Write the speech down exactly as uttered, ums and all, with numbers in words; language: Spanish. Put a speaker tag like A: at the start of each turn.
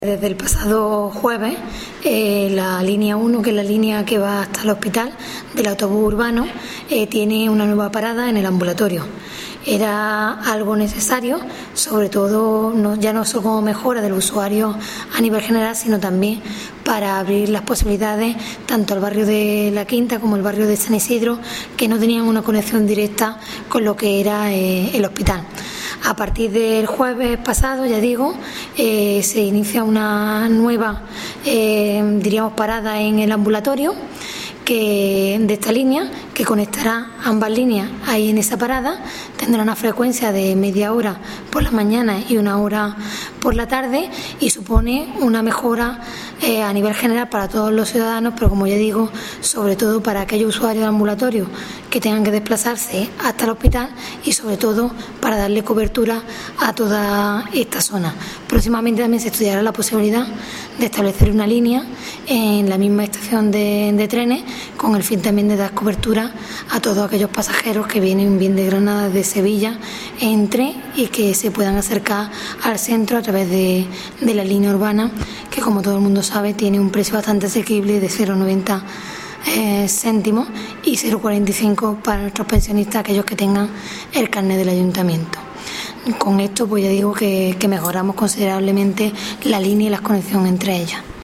A: Desde el pasado jueves, eh, la línea uno, que es la línea que va hasta el hospital del autobús urbano, eh, tiene una nueva parada en el ambulatorio. Era algo necesario, sobre todo no, ya no solo como mejora del usuario a nivel general, sino también para abrir las posibilidades tanto al barrio de La Quinta como al barrio de San Isidro, que no tenían una conexión directa con lo que era eh, el hospital. A partir del jueves pasado, ya digo, eh, se inicia una nueva, eh, diríamos, parada en el ambulatorio que, de esta línea, que conectará ambas líneas ahí en esa parada. Tendrá una frecuencia de media hora por la mañana y una hora por la tarde y supone una mejora eh, a nivel general para todos los ciudadanos, pero como ya digo, sobre todo para aquellos usuarios de ambulatorio que tengan que desplazarse hasta el hospital y sobre todo para darle cobertura a toda esta zona. Próximamente también se estudiará la posibilidad de establecer una línea en la misma estación de, de trenes, con el fin también de dar cobertura a todos aquellos pasajeros que vienen bien de Granada, de Sevilla, entre y que se puedan acercar al centro a través de, de la línea urbana, que como todo el mundo sabe tiene un precio bastante asequible de cero coma noventa eh, céntimos y cero coma cuarenta y cinco para nuestros pensionistas, aquellos que tengan el carnet del ayuntamiento. Con esto pues ya digo que, que mejoramos considerablemente la línea y las conexiones entre ellas.